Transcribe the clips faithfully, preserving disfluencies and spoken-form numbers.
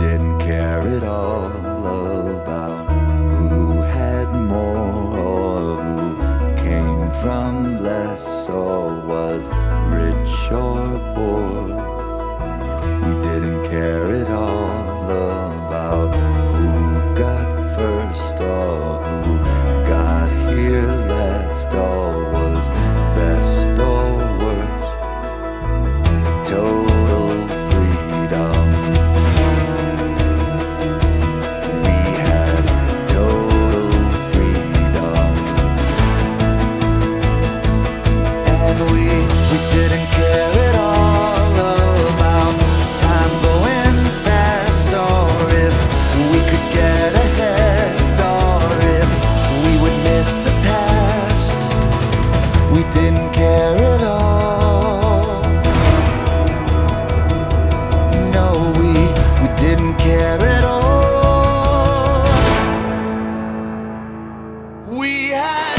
didn't care at all about who had more or who came from less or was rich or poor. We didn't care at all about who got first or who got here last or was best or worst. Total freedom. We had total freedom. And we, we didn't care at all about time going fast or if we could get ahead or if we would miss the past. We didn't care at all. No, we, we didn't care at all. We had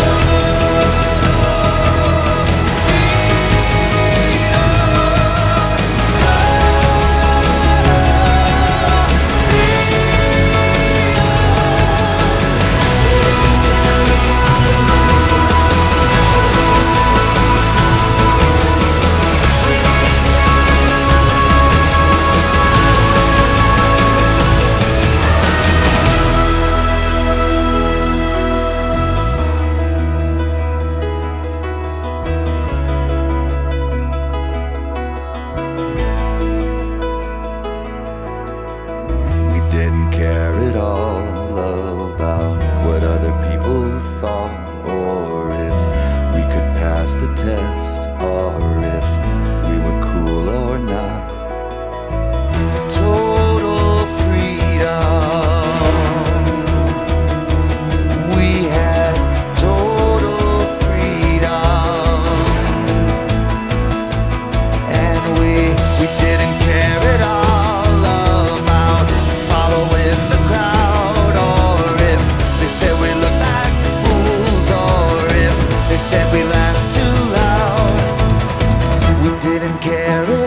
didn't care at all about what other people thought or if we could pass the test or if we were cool or not. Total freedom. We had total freedom. And we, we didn't care at all following the crowd or if they said we looked like fools or if they said we laughed too loud. We didn't care